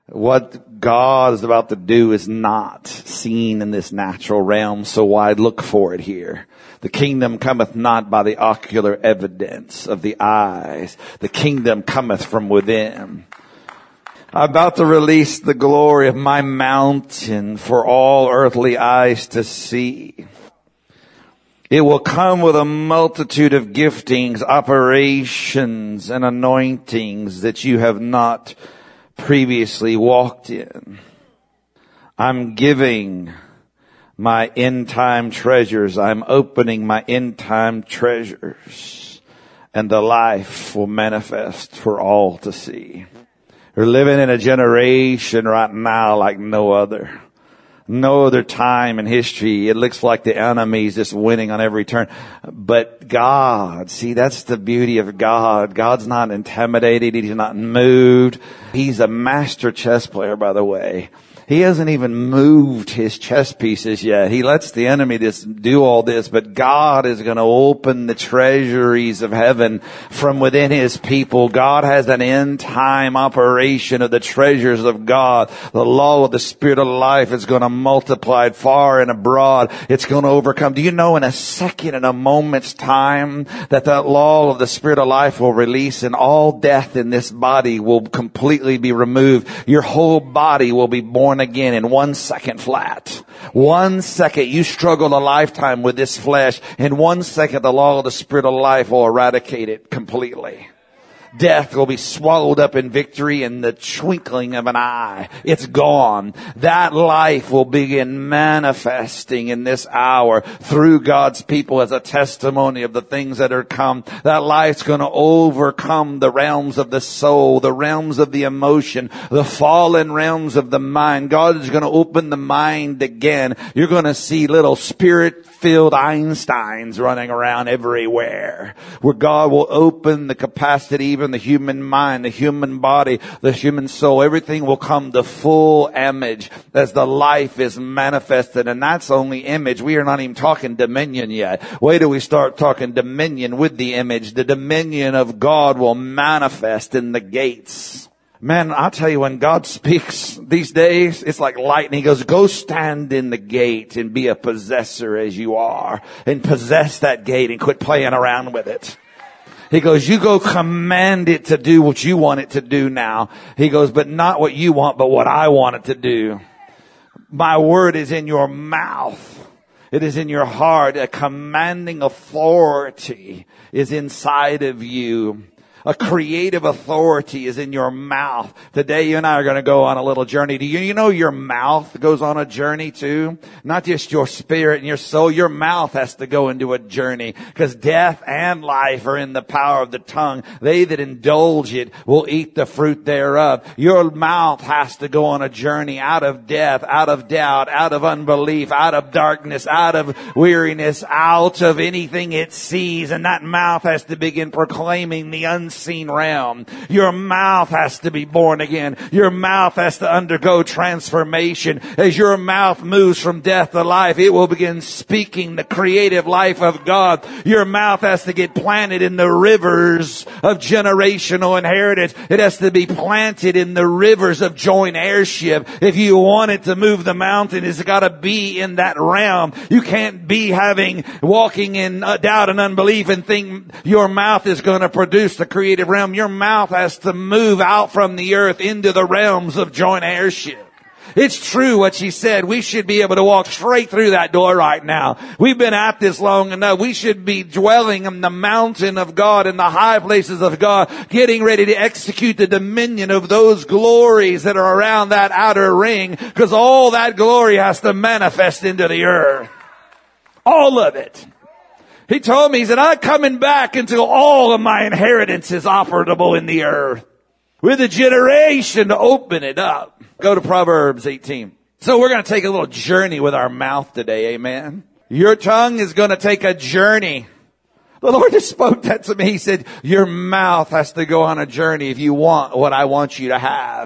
What God is about to do is not seen in this natural realm, so why look for it here? The kingdom cometh not by the ocular evidence of the eyes. The kingdom cometh from within. I'm about to release the glory of my mountain for all earthly eyes to see. It will come with a multitude of giftings, operations, and anointings that you have not previously walked in. I'm giving my end time treasures. I'm opening my end time treasures, and the life will manifest for all to see. We're living in a generation right now like no other. No other time in history. It looks like the enemy's just winning on every turn. But God, see, that's the beauty of God. God's not intimidated. He's not moved. He's a master chess player, by the way. He hasn't even moved his chess pieces yet. He lets the enemy just do all this, but God is going to open the treasuries of heaven from within his people. God has an end time operation of the treasures of God. The law of the Spirit of life is going to multiply it far and abroad. It's going to overcome. Do you know in a second, in a moment's time, that law of the Spirit of life will release and all death in this body will completely be removed. Your whole body will be born again in 1 second flat. 1 second. You struggle a lifetime with this flesh. In 1 second, the law of the Spirit of life will eradicate it completely. Death will be swallowed up in victory in the twinkling of an eye. It's gone. That life will begin manifesting in this hour through God's people as a testimony of the things that are come. That life's going to overcome the realms of the soul, the realms of the emotion, the fallen realms of the mind. God is going to open the mind again. You're going to see little spirit-filled Einsteins running around everywhere, where God will open the capacity, even the human mind, the human body, the human soul, everything will come to full image as the life is manifested. And that's only image. We are not even talking dominion yet. Wait till we start talking dominion with the image. The dominion of God will manifest in the gates. Man, I'll tell you, when God speaks these days, it's like lightning. He goes, go stand in the gate and be a possessor as you are, and possess that gate and quit playing around with it. He goes, you go command it to do what you want it to do now. He goes, but not what you want, but what I want it to do. My word is in your mouth. It is in your heart. A commanding authority is inside of you. A creative authority is in your mouth. Today you and I are going to go on a little journey. Do you know your mouth goes on a journey too? Not just your spirit and your soul. Your mouth has to go into a journey, because death and life are in the power of the tongue. They that indulge it will eat the fruit thereof. Your mouth has to go on a journey out of death, out of doubt, out of unbelief, out of darkness, out of weariness, out of anything it sees. And that mouth has to begin proclaiming the unseen realm. Your mouth has to be born again. Your mouth has to undergo transformation. As your mouth moves from death to life, it will begin speaking the creative life of God. Your mouth has to get planted in the rivers of generational inheritance. It has to be planted in the rivers of joint heirship. If you want it to move the mountain, it's got to be in that realm. You can't be walking in doubt and unbelief and think your mouth is going to produce the creative realm. Your mouth has to move out from the earth into the realms of joint heirship. It's true what she said. We should be able to walk straight through that door right now. We've been at this long enough. We should be dwelling in the mountain of God, in the high places of God, getting ready to execute the dominion of those glories that are around that outer ring, because all that glory has to manifest into the earth. All of it. He told me, he said, I'm coming back until all of my inheritance is operable in the earth, with a generation to open it up. Go to Proverbs 18. So we're going to take a little journey with our mouth today. Amen. Your tongue is going to take a journey. The Lord just spoke that to me. He said, your mouth has to go on a journey if you want what I want you to have.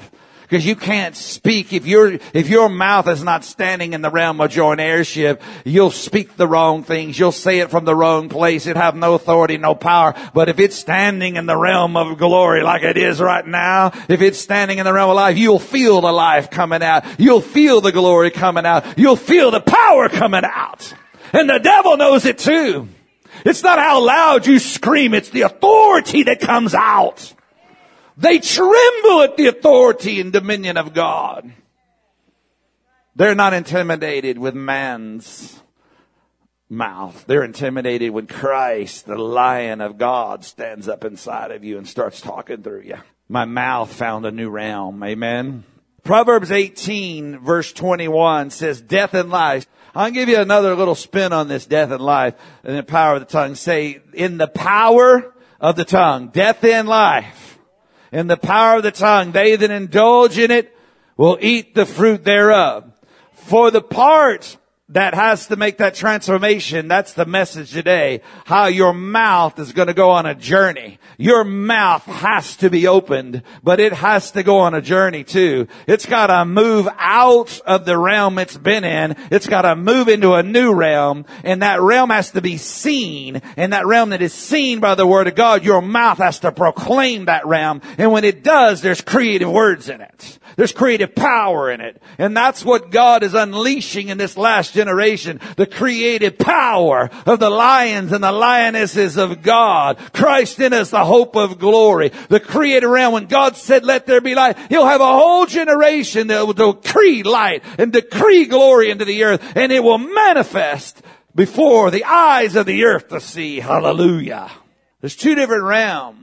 Because you can't speak. If your mouth is not standing in the realm of joint heirship, you'll speak the wrong things. You'll say it from the wrong place. It have no authority, no power. But if it's standing in the realm of glory like it is right now, if it's standing in the realm of life, you'll feel the life coming out. You'll feel the glory coming out. You'll feel the power coming out. And the devil knows it too. It's not how loud you scream. It's the authority that comes out. They tremble at the authority and dominion of God. They're not intimidated with man's mouth. They're intimidated when Christ, the Lion of God, stands up inside of you and starts talking through you. My mouth found a new realm. Amen. Proverbs 18 verse 21 says, death and life. I'll give you another little spin on this death and life and the power of the tongue. Say, in the power of the tongue, death and life. In the power of the tongue, they that indulge in it will eat the fruit thereof. For the part that has to make that transformation, that's the message today. How your mouth is going to go on a journey. Your mouth has to be opened, but it has to go on a journey too. It's got to move out of the realm it's been in. It's got to move into a new realm, and that realm has to be seen. And that realm that is seen by the word of God, your mouth has to proclaim that realm. And when it does, there's creative words in it. There's creative power in it. And that's what God is unleashing in this last generation. The creative power of the lions and the lionesses of God. Christ in us, the hope of glory. The creative realm. When God said, let there be light, He'll have a whole generation that will decree light and decree glory into the earth. And it will manifest before the eyes of the earth to see. Hallelujah. There's two different realms.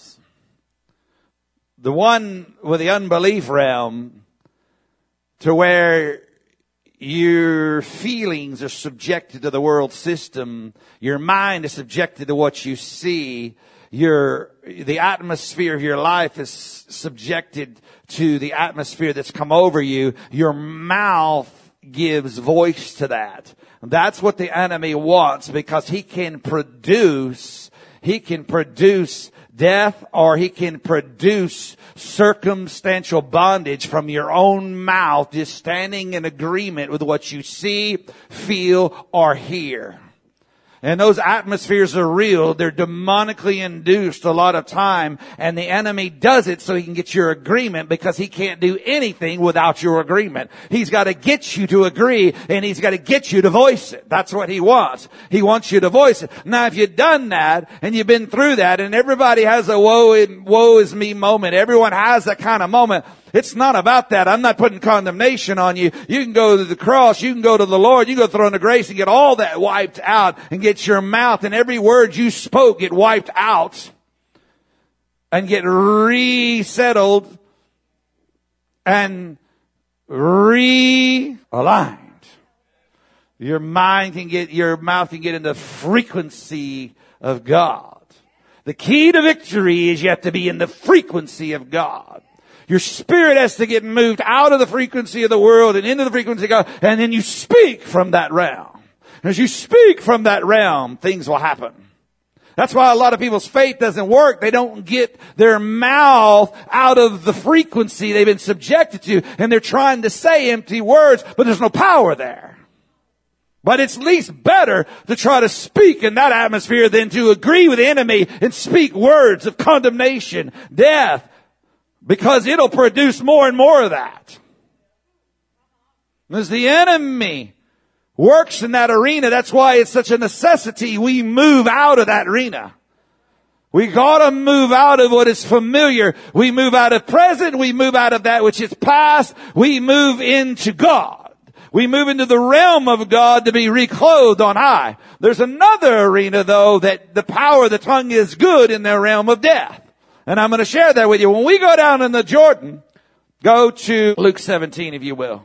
The one with the unbelief realm, to where your feelings are subjected to the world system. Your mind is subjected to what you see. The atmosphere of your life is subjected to the atmosphere that's come over you. Your mouth gives voice to that. That's what the enemy wants, because he can produce death, or he can produce circumstantial bondage from your own mouth, just standing in agreement with what you see, feel, or hear. And those atmospheres are real. They're demonically induced a lot of time. And the enemy does it so he can get your agreement, because he can't do anything without your agreement. He's got to get you to agree, and he's got to get you to voice it. That's what he wants. He wants you to voice it. Now, if you've done that and you've been through that, and everybody has a woe is me moment. Everyone has that kind of moment. It's not about that. I'm not putting condemnation on you. You can go to the cross. You can go to the Lord. You can go through the grace and get all that wiped out, and get your mouth and every word you spoke get wiped out and get resettled and realigned. Your mouth can get in the frequency of God. The key to victory is you have to be in the frequency of God. Your spirit has to get moved out of the frequency of the world and into the frequency of God. And then you speak from that realm. As you speak from that realm, things will happen. That's why a lot of people's faith doesn't work. They don't get their mouth out of the frequency they've been subjected to. And they're trying to say empty words, but there's no power there. But it's at least better to try to speak in that atmosphere than to agree with the enemy and speak words of condemnation, death, because it'll produce more and more of that. As the enemy works in that arena, that's why it's such a necessity we move out of that arena. We gotta move out of what is familiar. We move out of present. We move out of that which is past. We move into God. We move into the realm of God to be reclothed on high. There's another arena, though, that the power of the tongue is good in the realm of death. And I'm going to share that with you. When we go down in the Jordan, go to Luke 17, if you will.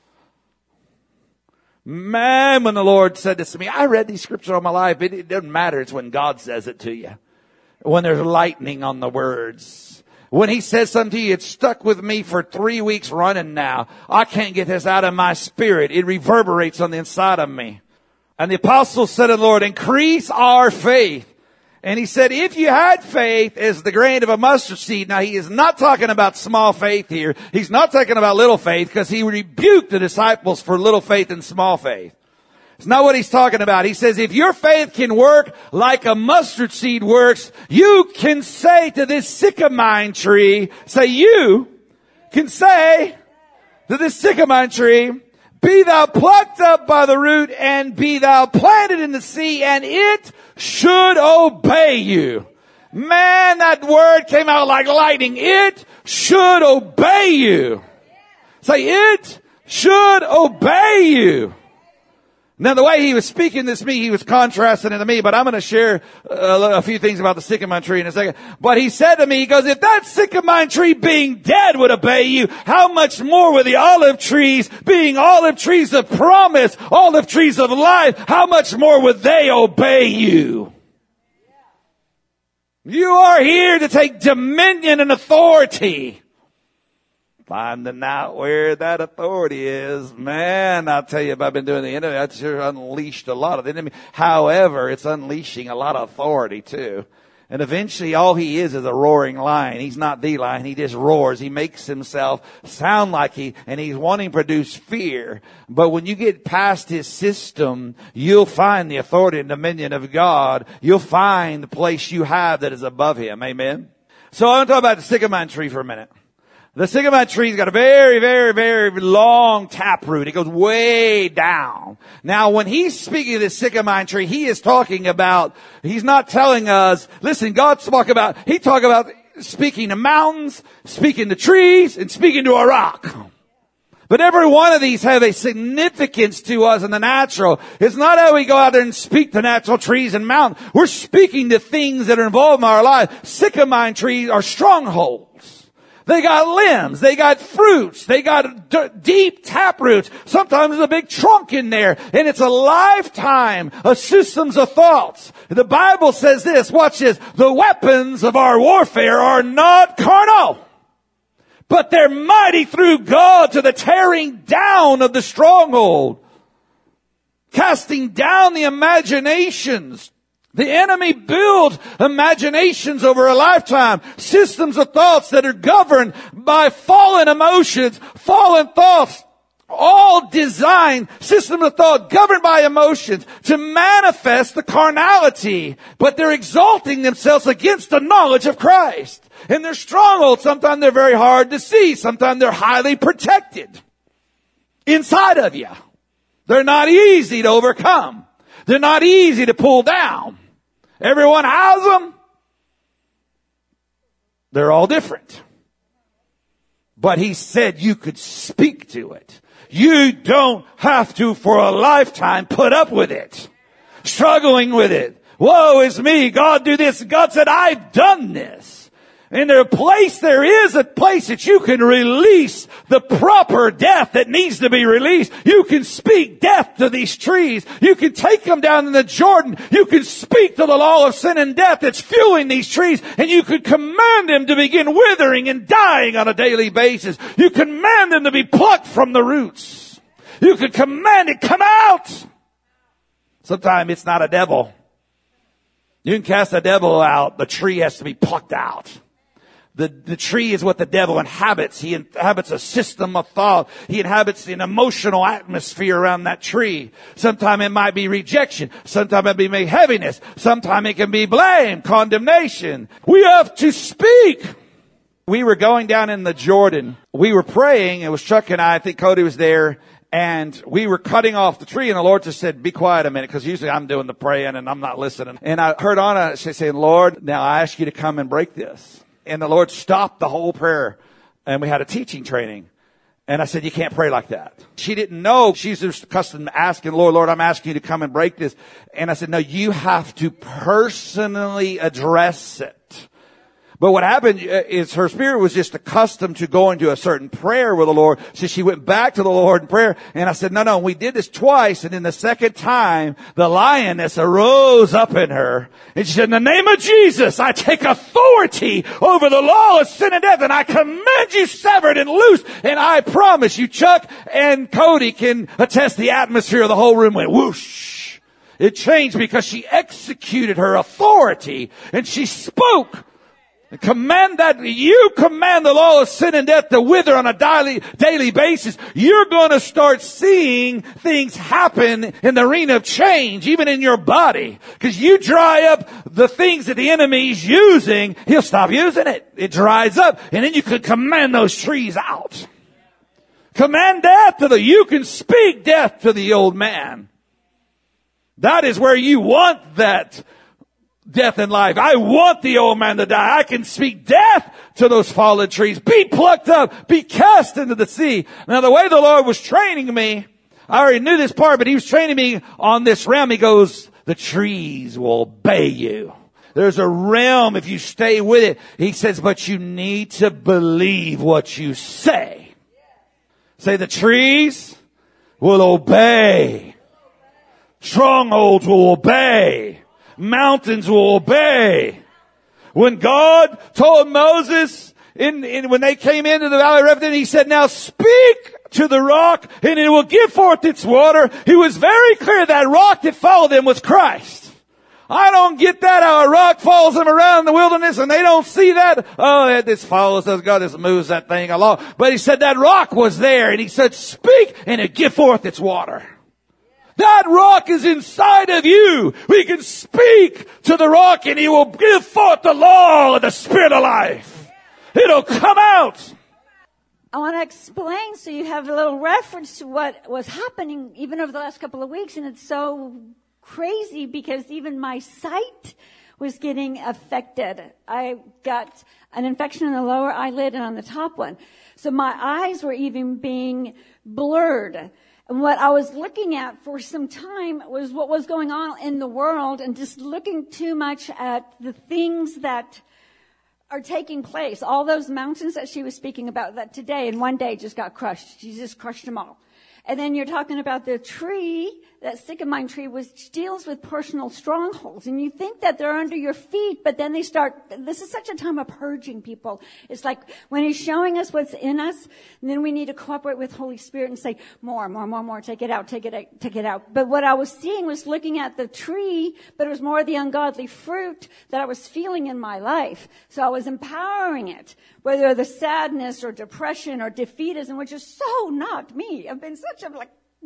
Man, when the Lord said this to me, I read these scriptures all my life. It doesn't matter. It's when God says it to you. When there's lightning on the words. When He says something to you, it's stuck with me for 3 weeks running now. I can't get this out of my spirit. It reverberates on the inside of me. And the apostles said to the Lord, increase our faith. And he said, if you had faith as the grain of a mustard seed. Now he is not talking about small faith here. He's not talking about little faith, because he rebuked the disciples for little faith and small faith. It's not what he's talking about. He says, if your faith can work like a mustard seed works, you can say to this sycamore tree, you can say to this sycamore tree, be thou plucked up by the root and be thou planted in the sea, and it should obey you. Man, that word came out like lightning. It should obey you. Say, it should obey you. Now, the way he was speaking this to me, he was contrasting it to me, but I'm going to share a few things about the sycamore tree in a second. But he said to me, he goes, if that sycamore tree being dead would obey you, how much more would the olive trees, being olive trees of promise, olive trees of life, how much more would they obey you? You are here to take dominion and authority. Finding out where that authority is. Man, I'll tell you, if I've been doing the enemy, I've sure unleashed a lot of the enemy. However, it's unleashing a lot of authority too. And eventually all he is a roaring lion. He's not the lion. He just roars. He makes himself sound like and he's wanting to produce fear. But when you get past his system, you'll find the authority and dominion of God. You'll find the place you have that is above him. Amen. So I want to talk about the sycamore tree for a minute. The sycamore tree's got a very, very, very long taproot. It goes way down. Now, when he's speaking of this sycamore tree, he is talking about, he's not telling us, listen, God's talking about speaking to mountains, speaking to trees, and speaking to a rock. But every one of these have a significance to us in the natural. It's not how we go out there and speak to natural trees and mountains. We're speaking to things that are involved in our life. Sycamore trees are strongholds. They got limbs. They got fruits. They got deep taproots. Sometimes there's a big trunk in there. And it's a lifetime of systems of thoughts. The Bible says this. Watch this. The weapons of our warfare are not carnal, but they're mighty through God to the tearing down of the stronghold. Casting down the imaginations. The enemy builds imaginations over a lifetime, systems of thoughts that are governed by fallen emotions, fallen thoughts, all designed, system of thought governed by emotions to manifest the carnality, but they're exalting themselves against the knowledge of Christ. And they're strongholds. Sometimes they're very hard to see. Sometimes they're highly protected inside of you. They're not easy to overcome. They're not easy to pull down. Everyone has them. They're all different. But he said you could speak to it. You don't have to for a lifetime put up with it. Struggling with it. Woe is me. God do this. God said, I've done this. And there is a place that you can release the proper death that needs to be released. You can speak death to these trees. You can take them down in the Jordan. You can speak to the law of sin and death that's fueling these trees. And you could command them to begin withering and dying on a daily basis. You command them to be plucked from the roots. You could command it, come out. Sometimes it's not a devil. You can cast a devil out. The tree has to be plucked out. The tree is what the devil inhabits. He inhabits a system of thought. He inhabits an emotional atmosphere around that tree. Sometimes it might be rejection. Sometimes it may be heaviness. Sometimes it can be blame, condemnation. We have to speak. We were going down in the Jordan. We were praying. It was Chuck and I think Cody was there. And we were cutting off the tree, and the Lord just said, be quiet a minute, because usually I'm doing the praying and I'm not listening. And I heard Anna saying, Lord, now I ask you to come and break this. And the Lord stopped the whole prayer, and we had a teaching training. And I said, you can't pray like that. She didn't know. She's just accustomed to asking, Lord, I'm asking you to come and break this. And I said, no, you have to personally address it. But what happened is her spirit was just accustomed to going to a certain prayer with the Lord. So she went back to the Lord in prayer. And I said, no, we did this twice. And then the second time, the lioness arose up in her. And she said, in the name of Jesus, I take authority over the law of sin and death. And I command you severed and loose. And I promise you, Chuck and Cody can attest the atmosphere of the whole room went whoosh. It changed because she executed her authority and she spoke. You command the law of sin and death to wither on a daily basis. You're going to start seeing things happen in the arena of change, even in your body. Because you dry up the things that the enemy's using, he'll stop using it. It dries up. And then you can command those trees out. Command death you can speak death to the old man. That is where you want that death and life. I want the old man to die. I can speak death to those fallen trees. Be plucked up. Be cast into the sea. Now, the way the Lord was training me, I already knew this part, but he was training me on this realm. He goes, the trees will obey you. There's a realm if you stay with it. He says, but you need to believe what you say. Say, the trees will obey. Strongholds will obey. Mountains will obey. When God told Moses when they came into the valley of Rephidim, he said, now speak to the rock and it will give forth its water. He was very clear that rock that followed him was Christ. I don't get that, how a rock follows them around in the wilderness and they don't see that. Oh, this follows us. God just moves that thing along. But he said that rock was there and he said, speak and it give forth its water. That rock is inside of you. We can speak to the rock and he will give forth the law of the Spirit of life. It'll come out. I want to explain so you have a little reference to what was happening even over the last couple of weeks. And it's so crazy because even my sight was getting affected. I got an infection in the lower eyelid and on the top one. So my eyes were even being blurred. And what I was looking at for some time was what was going on in the world and just looking too much at the things that are taking place. All those mountains that she was speaking about that today in one day just got crushed. She just crushed them all. And then you're talking about the tree, that sycamore tree, which deals with personal strongholds. And you think that they're under your feet, but then this is such a time of purging people. It's like when he's showing us what's in us, and then we need to cooperate with Holy Spirit and say, more, take it out. But what I was seeing was looking at the tree, but it was more of the ungodly fruit that I was feeling in my life. So I was empowering it, whether the sadness or depression or defeatism, which is so not me. I've been such a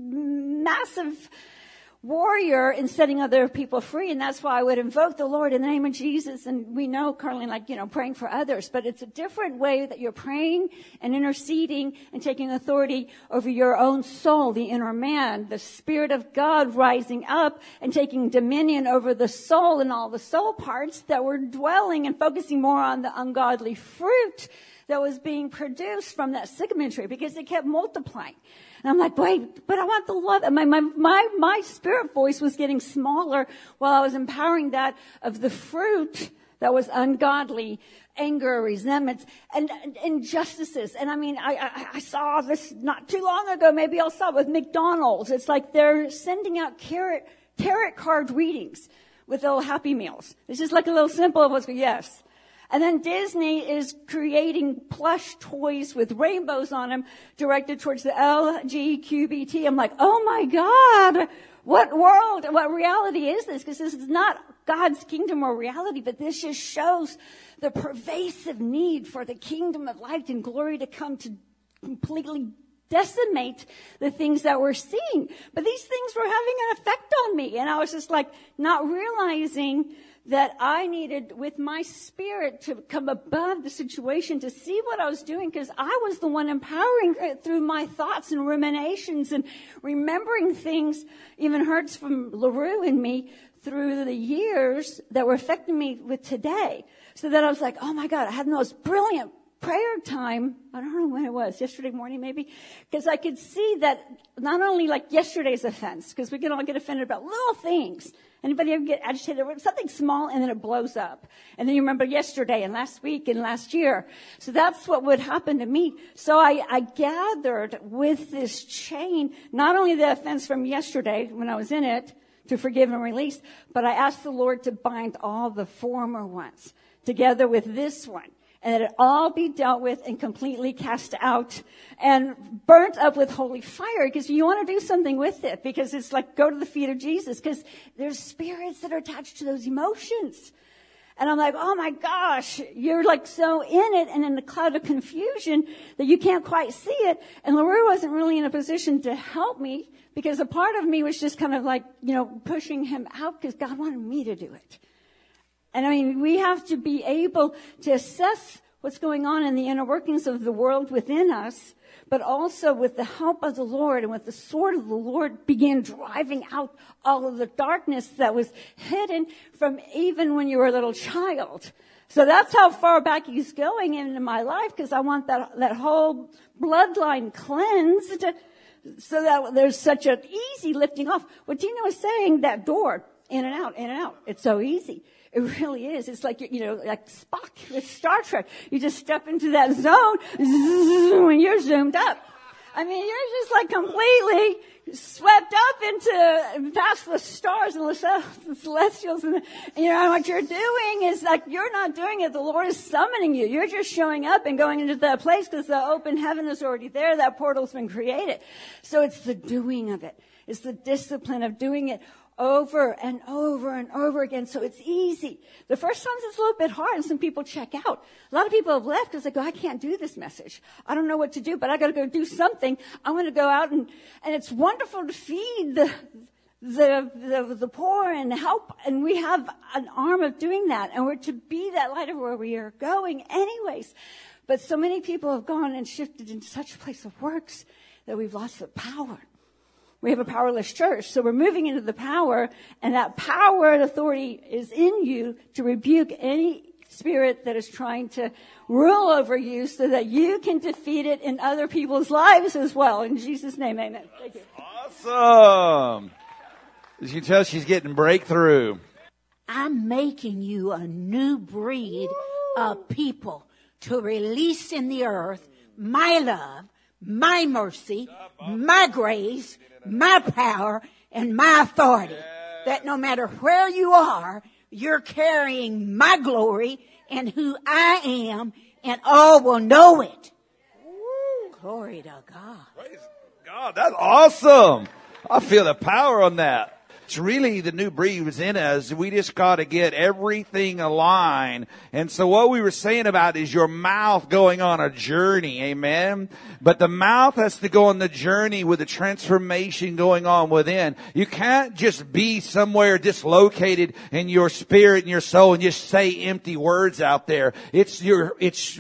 massive warrior in setting other people free. And that's why I would invoke the Lord in the name of Jesus. And we know, Carlene, praying for others, but it's a different way that you're praying and interceding and taking authority over your own soul, the inner man, the Spirit of God rising up and taking dominion over the soul and all the soul parts that were dwelling and focusing more on the ungodly fruit that was being produced from that sycamore tree because it kept multiplying. And I'm like, wait, but I want the love. And my spirit voice was getting smaller while I was empowering that of the fruit that was ungodly, anger, resentments, and injustices. And I saw this not too long ago. Maybe I saw it with McDonald's. It's like they're sending out tarot card readings with little Happy Meals. It's just like a little symbol of what's, yes. And then Disney is creating plush toys with rainbows on them directed towards the LGBTQ. I'm like, oh my God, what world, what reality is this? Because this is not God's kingdom or reality, but this just shows the pervasive need for the kingdom of light and glory to come to completely decimate the things that we're seeing. But these things were having an effect on me. And I was just like not realizing that I needed, with my spirit, to come above the situation to see what I was doing, because I was the one empowering it through my thoughts and ruminations and remembering things, even hurts from LaRue and me through the years that were affecting me with today. So that I was like, oh my God, I had the most brilliant prayer time. I don't know when it was, yesterday morning maybe, because I could see that not only like yesterday's offense, because we can all get offended about little things. Anybody ever get agitated over something small and then it blows up? And then you remember yesterday and last week and last year. So that's what would happen to me. So I gathered with this chain, not only the offense from yesterday when I was in it to forgive and release, but I asked the Lord to bind all the former ones together with this one. and that it all be dealt with and completely cast out and burnt up with holy fire, because you want to do something with it, because it's like go to the feet of Jesus, because there's spirits that are attached to those emotions. And I'm like, oh my gosh, you're like so in it and in the cloud of confusion that you can't quite see it. And LaRue wasn't really in a position to help me, because a part of me was just kind of like, pushing him out, because God wanted me to do it. And I mean, we have to be able to assess what's going on in the inner workings of the world within us, but also with the help of the Lord and with the sword of the Lord begin driving out all of the darkness that was hidden from even when you were a little child. So that's how far back he's going into my life, because I want that whole bloodline cleansed so that there's such an easy lifting off. What Dino was saying, that door, in and out, it's so easy. It really is. It's like, like Spock with Star Trek. You just step into that zone when you're zoomed up. I mean, you're just like completely swept up into past the stars and the celestials. And what you're doing is like, you're not doing it. The Lord is summoning you. You're just showing up and going into that place because the open heaven is already there. That portal's been created. So it's the doing of it. It's the discipline of doing it over and over and over again. So it's easy. The first times it's a little bit hard and some people check out. A lot of people have left because they go, I can't do this message. I don't know what to do, but I got to go do something. I'm going to go out and it's wonderful to feed the poor and help. And we have an arm of doing that. And we're to be that light of where we are going anyways. But so many people have gone and shifted into such a place of works that we've lost the power. We have a powerless church, so we're moving into the power, and that power and authority is in you to rebuke any spirit that is trying to rule over you so that you can defeat it in other people's lives as well. In Jesus' name, amen. Thank you. Awesome. As you can tell, she's getting breakthrough. I'm making you a new breed of people to release in the earth my love, my mercy, my grace, my power, and my authority. That no matter where you are, you're carrying my glory and who I am, and all will know it. Glory to God. Praise God. That's awesome. I feel the power on that. It's really the new breed was in us. We just got to get everything aligned. And so what we were saying about is your mouth going on a journey. Amen. But the mouth has to go on the journey with the transformation going on within. You can't just be somewhere dislocated in your spirit and your soul and just say empty words out there. It's your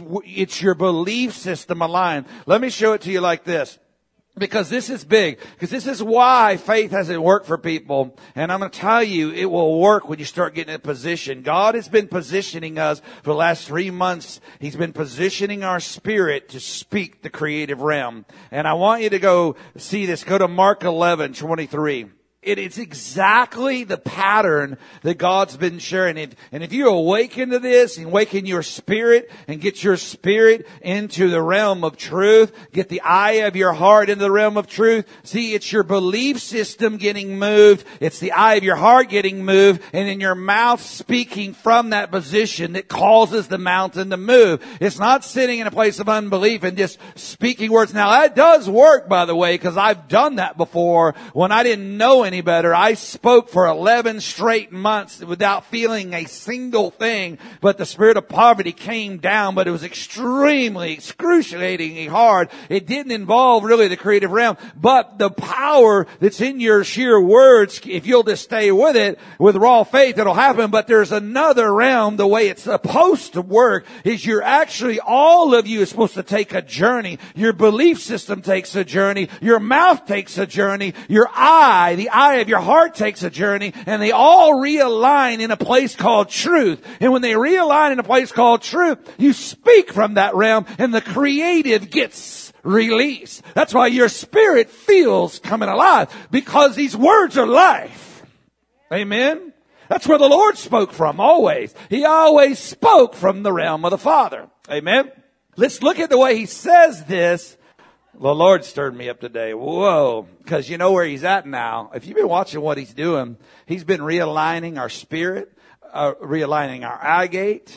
belief system aligned. Let me show it to you like this. Because this is big. Because this is why faith hasn't worked for people. And I'm going to tell you, it will work when you start getting in position. God has been positioning us for the last 3 months. He's been positioning our spirit to speak the creative realm. And I want you to go see this. Go to Mark 11:23. It is exactly the pattern that God's been sharing. And if you awaken to this and awaken your spirit and get your spirit into the realm of truth, get the eye of your heart into the realm of truth. See, it's your belief system getting moved. It's the eye of your heart getting moved, and in your mouth speaking from that position that causes the mountain to move. It's not sitting in a place of unbelief and just speaking words. Now that does work, by the way, because I've done that before when I didn't know any better. I spoke for 11 straight months without feeling a single thing, but the spirit of poverty came down, but it was extremely, excruciatingly hard. It didn't involve really the creative realm, but the power that's in your sheer words, if you'll just stay with it, with raw faith, it'll happen. But there's another realm. The way it's supposed to work is all of you is supposed to take a journey. Your belief system takes a journey. Your mouth takes a journey. The eye of your heart takes a journey, and they all realign in a place called truth. And when they realign in a place called truth, you speak from that realm, and the creative gets released. That's why your spirit feels coming alive, because these words are life. Amen. That's where the Lord spoke from always. He always spoke from the realm of the Father. Amen. Let's look at the way he says this. The Lord stirred me up today. Whoa. Because you know where he's at now. If you've been watching what he's doing, he's been realigning our spirit, realigning our eye gate,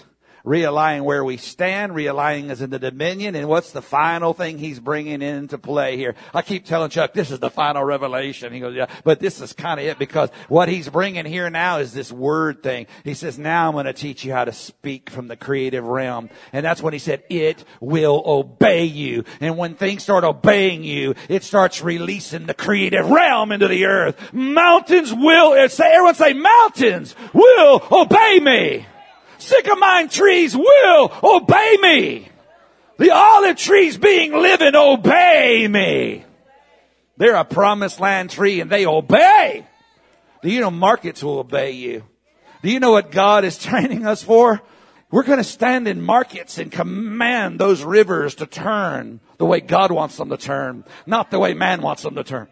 realigning where we stand, realigning us in the dominion. And what's the final thing he's bringing into play here? I keep telling Chuck, this is the final revelation. He goes, yeah, but this is kind of it, because what he's bringing here now is this word thing. He says, now I'm going to teach you how to speak from the creative realm. And that's when he said, it will obey you. And when things start obeying you, it starts releasing the creative realm into the earth. Mountains will, everyone say, mountains will obey me. Sycamore trees will obey me. The olive trees being living obey me. They're a promised land tree and they obey. Do you know markets will obey you? Do you know what God is training us for? We're going to stand in markets and command those rivers to turn the way God wants them to turn, not the way man wants them to turn.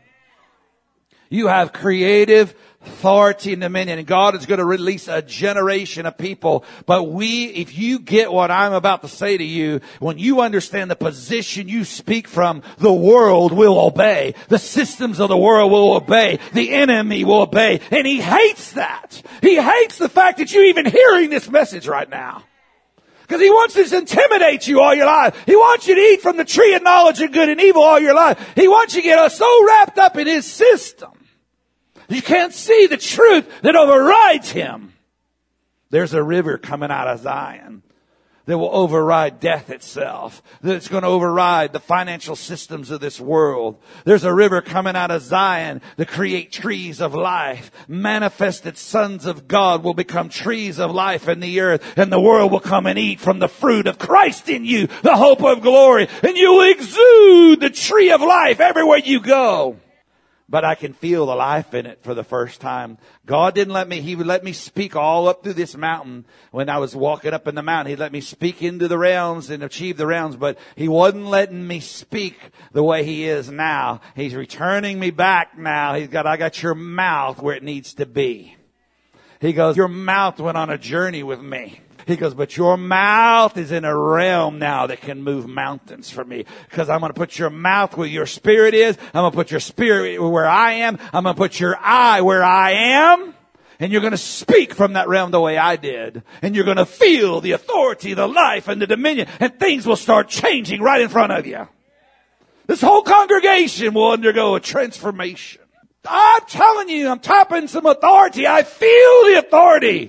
You have creative authority and dominion, and God is going to release a generation of people. But if you get what I'm about to say to you, when you understand the position you speak from, the world will obey. The systems of the world will obey. The enemy will obey. And he hates that. He hates the fact that you're even hearing this message right now. Because he wants to intimidate you all your life. He wants you to eat from the tree of knowledge of good and evil all your life. He wants you to get so wrapped up in his system. You can't see the truth that overrides him. There's a river coming out of Zion that will override death itself. That's going to override the financial systems of this world. There's a river coming out of Zion to create trees of life. Manifested sons of God will become trees of life in the earth, and the world will come and eat from the fruit of Christ in you, the hope of glory, and you will exude the tree of life everywhere you go. But I can feel the life in it for the first time. God didn't let me, he would let me speak all up through this mountain. When I was walking up in the mountain, he'd let me speak into the realms and achieve the realms, but he wasn't letting me speak the way he is now. He's returning me back now. I got your mouth where it needs to be. He goes, your mouth went on a journey with me. He goes, but your mouth is in a realm now that can move mountains for me. Because I'm going to put your mouth where your spirit is. I'm going to put your spirit where I am. I'm going to put your eye where I am. And you're going to speak from that realm the way I did. And you're going to feel the authority, the life, and the dominion. And things will start changing right in front of you. This whole congregation will undergo a transformation. I'm telling you, I'm tapping some authority. I feel the authority.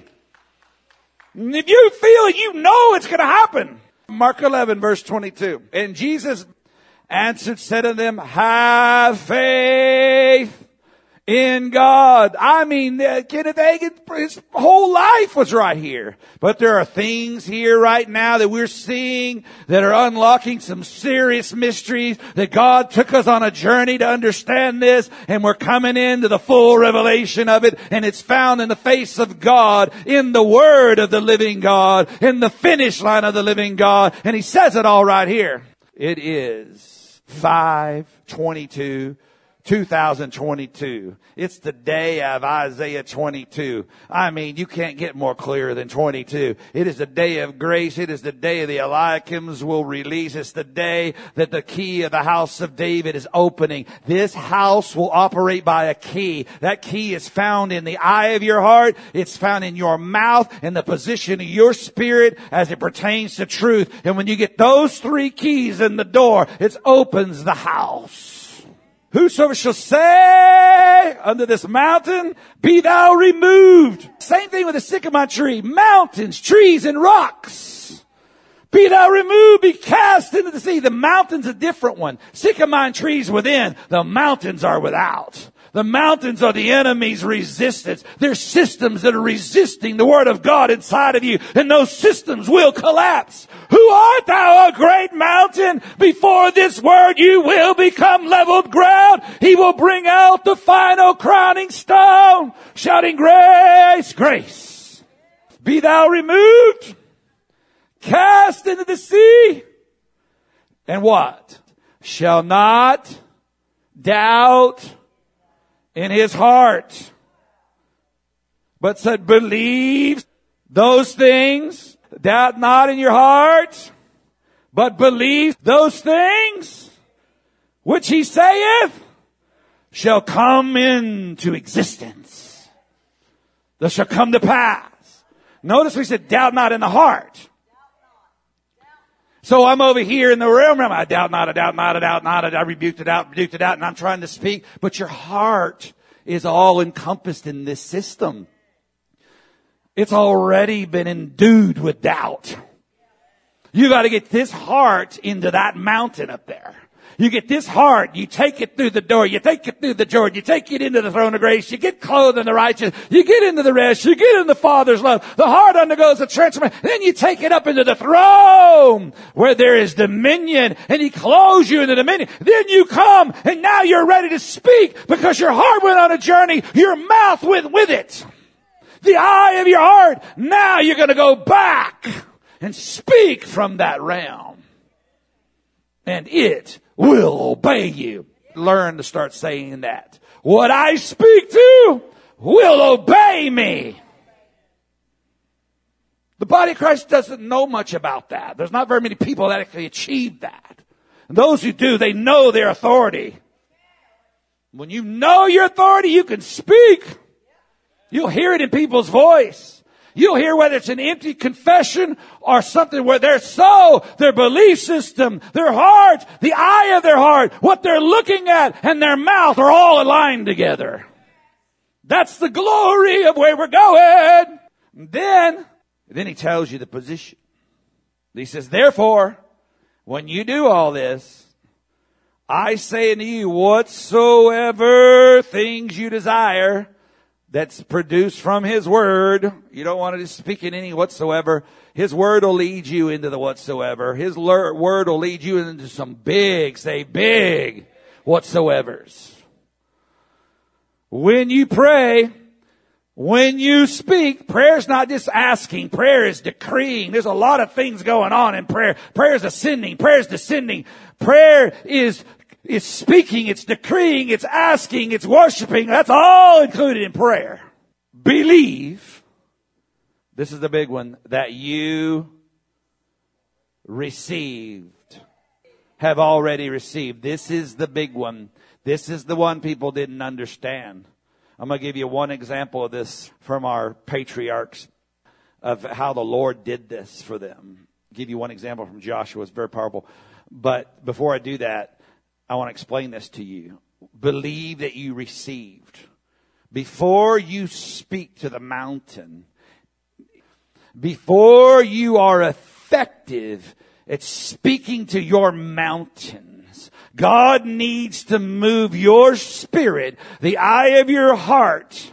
If you feel it, you know it's going to happen. Mark 11, verse 22. And Jesus answered, said to them, have faith in God. I mean, Kenneth Hagin, his whole life was right here. But there are things here right now that we're seeing that are unlocking some serious mysteries, that God took us on a journey to understand this, and we're coming into the full revelation of it, and it's found in the face of God, in the Word of the living God, in the finish line of the living God, and he says it all right here. It is 5/22, 2022. It's the day of Isaiah 22. I mean, you can't get more clear than 22. It is the day of grace. It is the day the Eliakims will release. It's the day that the key of the house of David is opening. This house will operate by a key. That key is found in the eye of your heart. It's found in your mouth, in the position of your spirit as it pertains to truth. And when you get those three keys in the door, it opens the house. Whosoever shall say unto this mountain, be thou removed. Same thing with the sycamore tree. Mountains, trees, and rocks. Be thou removed, be cast into the sea. The mountain's a different one. Sycamore trees within, the mountains are without. The mountains are the enemy's resistance. There's systems that are resisting the word of God inside of you, and those systems will collapse. Who art thou, a great mountain? Before this word you will become leveled ground. He will bring out the final crowning stone, shouting, grace, grace. Be thou removed, cast into the sea, and what? Shall not doubt in his heart, but said, believe those things, doubt not in your heart, but believe those things which he saith shall come into existence. They shall come to pass. Notice we said, doubt not in the heart. So I'm over here in the realm. I doubt not, I doubt not, I doubt not. I rebuked it out, and I'm trying to speak. But your heart is all encompassed in this system. It's already been endued with doubt. You got to get this heart into that mountain up there. You get this heart, you take it through the door, you take it through the Jordan, you take it into the throne of grace, you get clothed in the righteous, you get into the rest, you get in the Father's love. The heart undergoes a transformation. Then you take it up into the throne where there is dominion, and He clothes you in the dominion. Then you come, and now you're ready to speak because your heart went on a journey, your mouth went with it. The eye of your heart. Now you're going to go back and speak from that realm. And it will obey you. Learn to start saying that. What I speak to will obey me. The body of Christ doesn't know much about that. There's not very many people that actually achieve that. And those who do, they know their authority. When you know your authority, you can speak. You'll hear it in people's voice. You'll hear whether it's an empty confession or something where their soul, their belief system, their heart, the eye of their heart, what they're looking at, and their mouth are all aligned together. That's the glory of where we're going. Then He tells you the position. He says, therefore, when you do all this, I say unto you, whatsoever things you desire, that's produced from His Word. You don't want to just speak in any whatsoever. His Word will lead you into the whatsoever. His Word will lead you into some big whatsoevers. When you pray, when you speak, prayer's not just asking. Prayer is decreeing. There's a lot of things going on in prayer. Prayer is ascending. Prayer is descending. Prayer is speaking, it's decreeing, it's asking, it's worshiping. That's all included in prayer. Believe, this is the big one, that you have already received. This is the big one. This is the one people didn't understand. I'm going to give you one example of this from our patriarchs of how the Lord did this for them. I'll give you one example from Joshua. It's very powerful. But before I do that, I want to explain this to you. Believe that you received. Before you speak to the mountain, before you are effective at speaking to your mountains, God needs to move your spirit, the eye of your heart,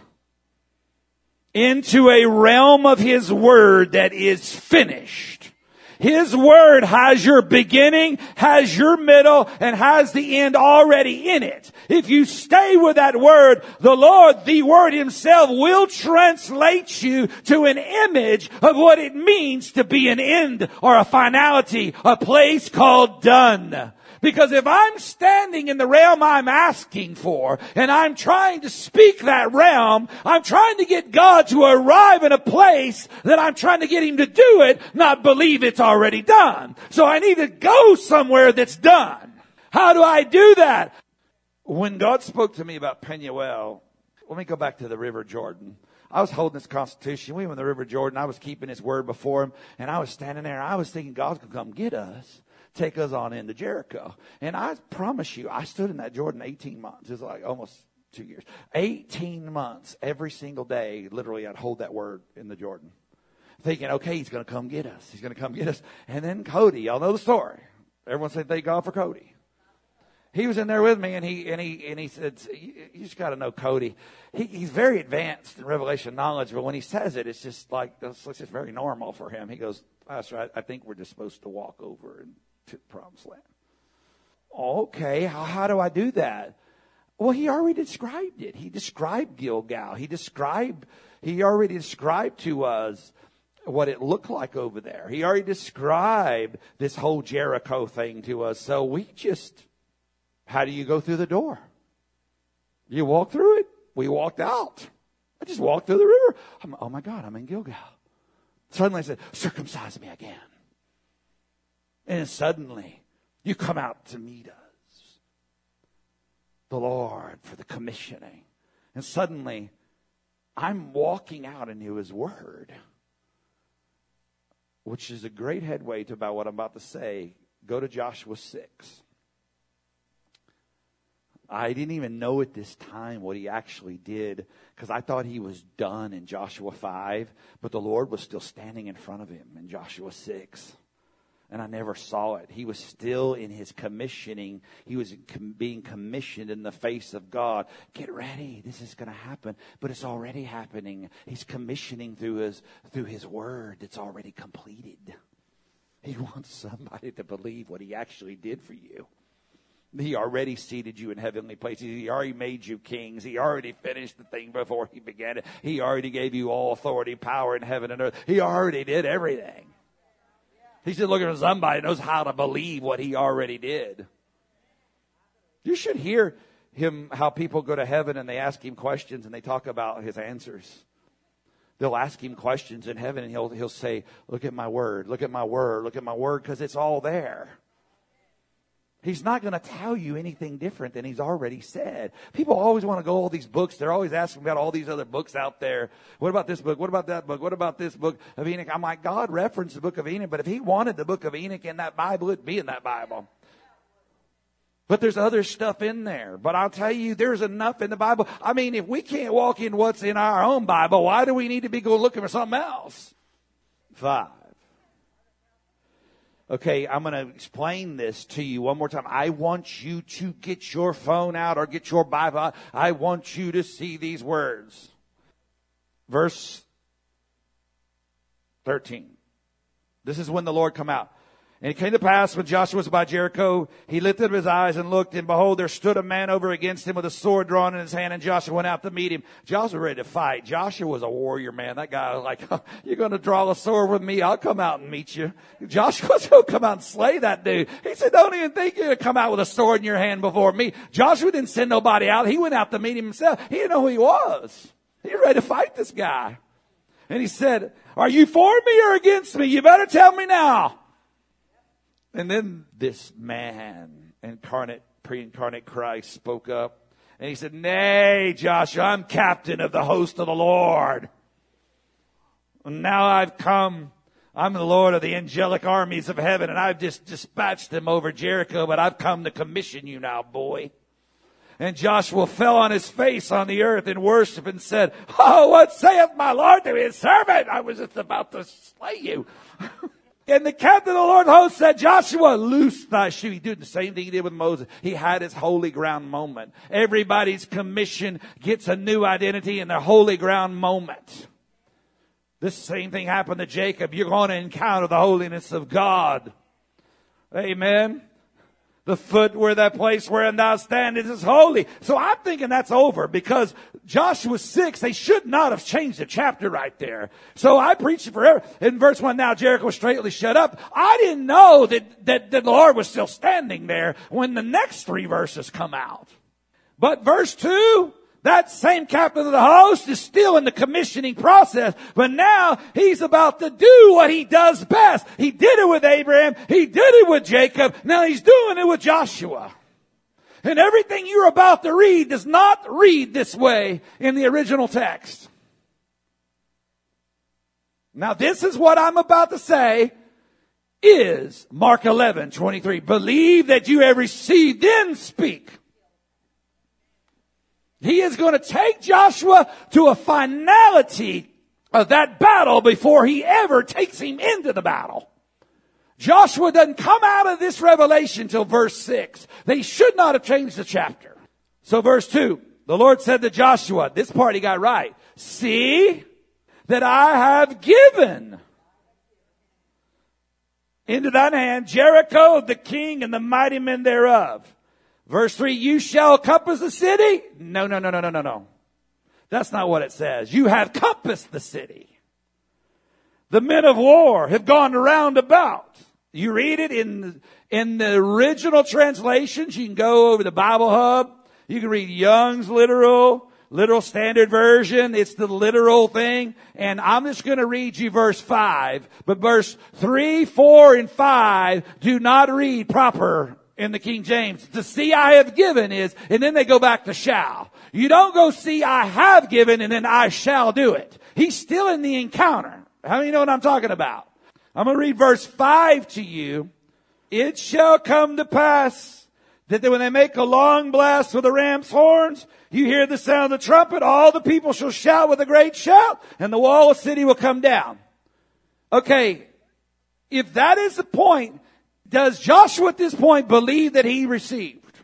into a realm of His Word that is finished. His Word has your beginning, has your middle, and has the end already in it. If you stay with that Word, the Lord, the Word Himself, will translate you to an image of what it means to be an end or a finality, a place called done. Because if I'm standing in the realm I'm asking for, and I'm trying to speak that realm, I'm trying to get God to arrive in a place that I'm trying to get Him to do it, not believe it's already done. So I need to go somewhere that's done. How do I do that? When God spoke to me about Penuel, let me go back to the River Jordan. I was holding this constitution. We went to the River Jordan. I was keeping His Word before Him, and I was standing there. I was thinking God's going to come get us. Take us on into Jericho. And I promise you, I stood in that Jordan 18 months. It was like almost 2 years. 18 months, every single day, literally I'd hold that word in the Jordan. Thinking, okay, He's going to come get us. He's going to come get us. And then Cody, y'all know the story. Everyone said thank God for Cody. He was in there with me, and he said, you just got to know Cody. He's very advanced in revelation knowledge, but when he says it, it's just just very normal for him. He goes, Pastor, I think we're just supposed to walk over and to the promised land. Okay, how do I do that? Well, He already described it. He described Gilgal. He already described to us what it looked like over there. He already described this whole Jericho thing to us. So how do you go through the door? You walk through it. We walked out. I just walked through the river. Oh my God, I'm in Gilgal. Suddenly I said, circumcise me again. And then suddenly, you come out to meet us, the Lord, for the commissioning. And suddenly, I'm walking out into His Word. which is a great headway to about what I'm about to say. Go to Joshua 6. I didn't even know at this time what he actually did, because I thought he was done in Joshua 5, but the Lord was still standing in front of him in Joshua 6. And I never saw it. He was still in his commissioning. He was being commissioned in the face of God. Get ready. This is going to happen. But it's already happening. He's commissioning through his word that's already completed. He wants somebody to believe what he actually did for you. He already seated you in heavenly places. He already made you kings. He already finished the thing before he began it. He already gave you all authority, power in heaven and earth. He already did everything. He's just looking for somebody who knows how to believe what he already did. You should hear him, how people go to heaven and they ask him questions and they talk about his answers. They'll ask him questions in heaven and he'll say, look at my word, look at my word, look at my word, because it's all there. He's not going to tell you anything different than he's already said. People always want to go all these books. They're always asking about all these other books out there. What about this book? What about that book? What about this book of Enoch? I'm like, God referenced the book of Enoch, but if he wanted the book of Enoch in that Bible, it'd be in that Bible. But there's other stuff in there. But I'll tell you, there's enough in the Bible. I mean, if we can't walk in what's in our own Bible, why do we need to be going looking for something else? 5. Okay, I'm going to explain this to you one more time. I want you to get your phone out or get your Bible out. I want you to see these words. Verse 13. This is when the Lord come out. And it came to pass when Joshua was by Jericho, he lifted up his eyes and looked, and behold, there stood a man over against him with a sword drawn in his hand, and Joshua went out to meet him. Joshua was ready to fight. Joshua was a warrior, man. That guy was like, you're going to draw a sword with me? I'll come out and meet you. Joshua was going to come out and slay that dude. He said, don't even think you're going to come out with a sword in your hand before me. Joshua didn't send nobody out. He went out to meet him himself. He didn't know who he was. He was ready to fight this guy. And he said, are you for me or against me? You better tell me now. And then this man, pre-incarnate Christ, spoke up. And he said, nay, Joshua, I'm captain of the host of the Lord. And now I've come. I'm the Lord of the angelic armies of heaven. And I've just dispatched them over Jericho. But I've come to commission you now, boy. And Joshua fell on his face on the earth in worship and said, oh, what saith my Lord to his servant? I was just about to slay you. And the captain of the Lord's host said, Joshua, loose thy shoe. He did the same thing he did with Moses. He had his holy ground moment. Everybody's commission gets a new identity in their holy ground moment. This same thing happened to Jacob. You're going to encounter the holiness of God. Amen. The foot where that place wherein thou standest is holy. So I'm thinking that's over, because Joshua 6, they should not have changed the chapter right there. So I preached it forever. In verse 1, now Jericho was straightly shut up. I didn't know that the Lord was still standing there when the next 3 verses come out. But verse 2, that same captain of the host is still in the commissioning process. But now he's about to do what he does best. He did it with Abraham. He did it with Jacob. Now he's doing it with Joshua. And everything you're about to read does not read this way in the original text. Now this is what I'm about to say is Mark 11:23. Believe that you have received, then speak. He is going to take Joshua to a finality of that battle before he ever takes him into the battle. Joshua doesn't come out of this revelation till verse 6. They should not have changed the chapter. So verse 2, the Lord said to Joshua, this part he got right, see that I have given into thine hand Jericho, the king, and the mighty men thereof. Verse 3, you shall compass the city? No. That's not what it says. You have compassed the city. The men of war have gone round about. You read it in the original translations. You can go over the Bible Hub. You can read Young's literal standard version. It's the literal thing. And I'm just going to read you verse 5. But verse 3, 4, and 5 do not read proper in the King James. The see I have given is, and then they go back to shall. You don't go see I have given and then I shall do it. He's still in the encounter. How many know what I'm talking about? I'm going to read verse 5 to you. It shall come to pass that when they make a long blast with the ram's horns, you hear the sound of the trumpet, all the people shall shout with a great shout, and the wall of the city will come down. Okay, if that is the point, does Joshua at this point believe that he received?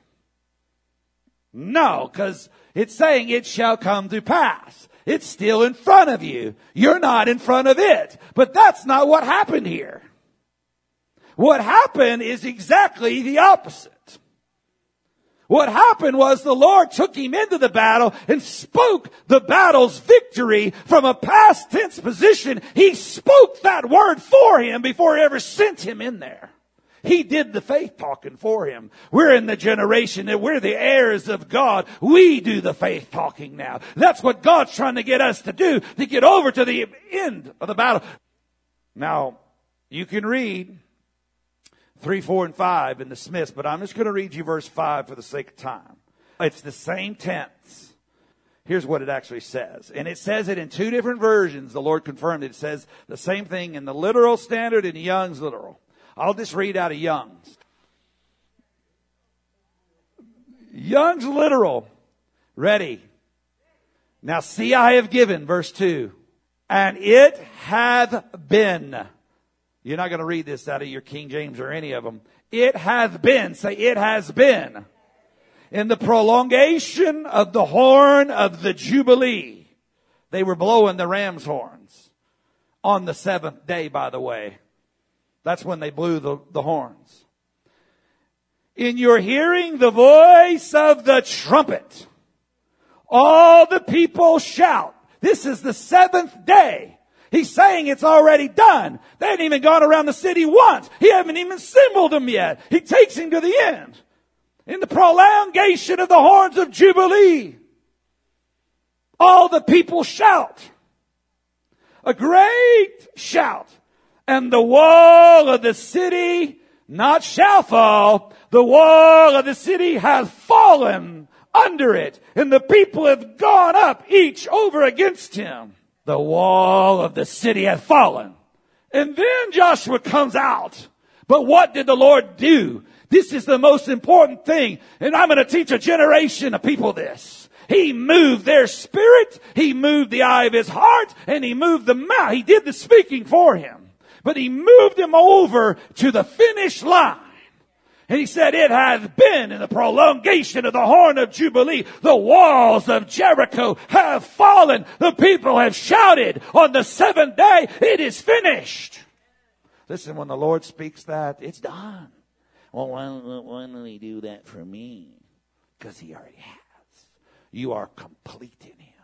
No, because it's saying it shall come to pass. It's still in front of you. You're not in front of it. But that's not what happened here. What happened is exactly the opposite. What happened was the Lord took him into the battle and spoke the battle's victory from a past tense position. He spoke that word for him before he ever sent him in there. He did the faith talking for him. We're in the generation that we're the heirs of God. We do the faith talking now. That's what God's trying to get us to do, to get over to the end of the battle. Now, you can read 3, 4, and 5 in the Smiths, but I'm just going to read you verse 5 for the sake of time. It's the same tense. Here's what it actually says. And it says it in 2 different versions. The Lord confirmed it. It says the same thing in the literal standard and Young's literal. I'll just read out of Young's. Young's literal. Ready. Now see, I have given, verse 2. And it hath been. You're not going to read this out of your King James or any of them. It hath been. Say, it has been. In the prolongation of the horn of the Jubilee. They were blowing the ram's horns. On the 7th day, by the way. That's when they blew the horns. In your hearing the voice of the trumpet. All the people shout. This is the 7th day. He's saying it's already done. They hadn't even gone around the city once. He hasn't even assembled them yet. He takes him to the end. In the prolongation of the horns of Jubilee, all the people shout. A great shout. And the wall of the city not shall fall. The wall of the city has fallen under it. And the people have gone up each over against him. The wall of the city had fallen. And then Joshua comes out. But what did the Lord do? This is the most important thing. And I'm going to teach a generation of people this. He moved their spirit. He moved the eye of his heart. And he moved the mouth. He did the speaking for him. But he moved him over to the finish line. And he said, it has been in the prolongation of the horn of Jubilee. The walls of Jericho have fallen. The people have shouted on the 7th day, it is finished. Listen, when the Lord speaks that, it's done. Well, why don't he do that for me? Because he already has. You are complete in him.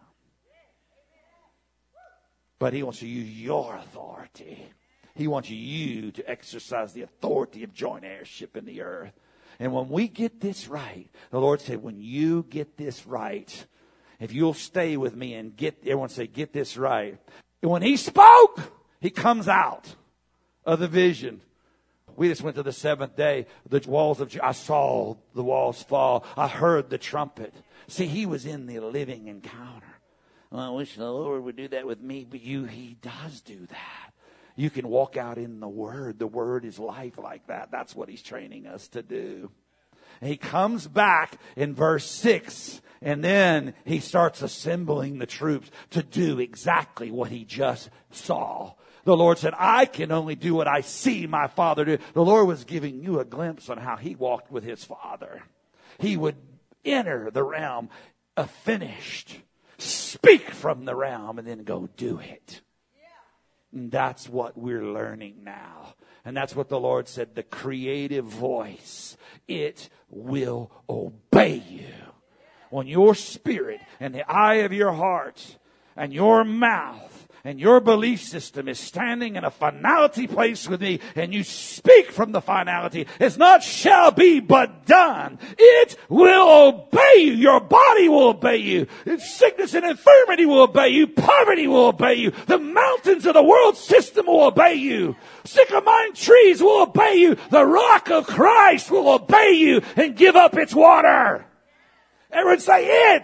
But he wants to use your authority. He wants you to exercise the authority of joint heirship in the earth. And when we get this right, the Lord said, when you get this right, if you'll stay with me and everyone say, get this right. And when he spoke, he comes out of the vision. We just went to the 7th day. The walls of, I saw the walls fall. I heard the trumpet. See, he was in the living encounter. Well, I wish the Lord would do that with me, but he does do that. You can walk out in the Word. The Word is life like that. That's what he's training us to do. And he comes back in verse 6, and then he starts assembling the troops to do exactly what he just saw. The Lord said, I can only do what I see my Father do. The Lord was giving you a glimpse on how he walked with his Father. He would enter the realm of finished, speak from the realm, and then go do it. And that's what we're learning now. And that's what the Lord said, the creative voice, it will obey you. When your spirit and the eye of your heart and your mouth and your belief system is standing in a finality place with me, and you speak from the finality, it's not shall be but done. It will obey you. Your body will obey you. Sickness and infirmity will obey you. Poverty will obey you. The mountains of the world system will obey you. Sycamore trees will obey you. The rock of Christ will obey you and give up its water. Everyone say,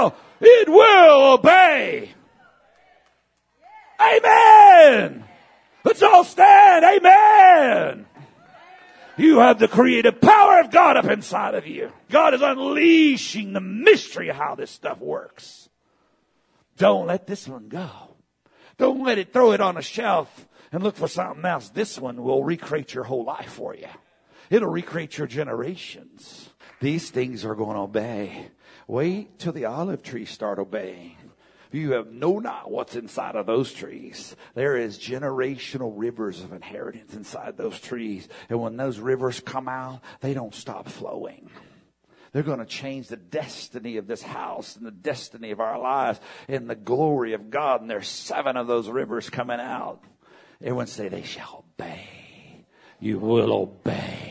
it will obey. Amen. Let's all stand. Amen. You have the creative power of God up inside of you. God is unleashing the mystery of how this stuff works. Don't let this one go. Don't let it throw it on a shelf and look for something else. This one will recreate your whole life for you. It'll recreate your generations. These things are going to obey. Wait till the olive trees start obeying. You have know not what's inside of those trees. There is generational rivers of inheritance inside those trees. And when those rivers come out, they don't stop flowing. They're going to change the destiny of this house and the destiny of our lives in the glory of God. And there's 7 of those rivers coming out. Everyone say, they shall obey. You will obey.